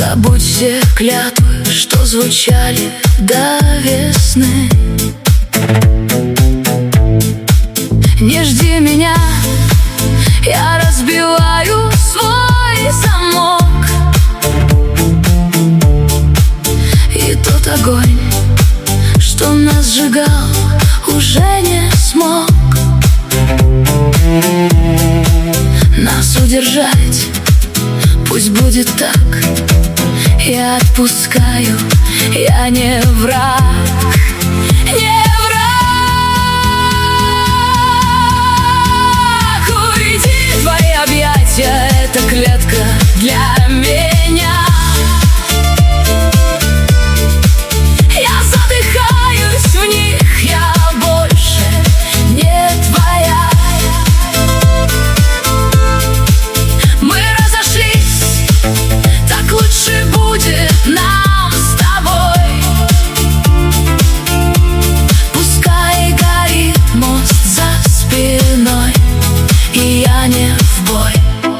Забудь все клятвы, что звучали до весны. Не жди меня, я разбиваю свой замок. И тот огонь, что нас сжигал, уже не смог нас удержать. Пусть будет так, я отпускаю, я не враг, не враг. Уйди, твои объятия, это клетка для меня. Я задыхаюсь в них, я больше не твоя. Мы разошлись, так лучше будет нам с тобой. Пускай горит мост за спиной, и я не в бой.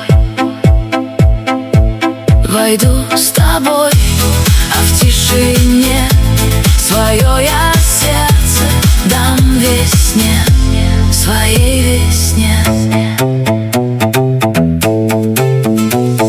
Войду с тобой, а в тишине свое я сердце дам весне, своей весне.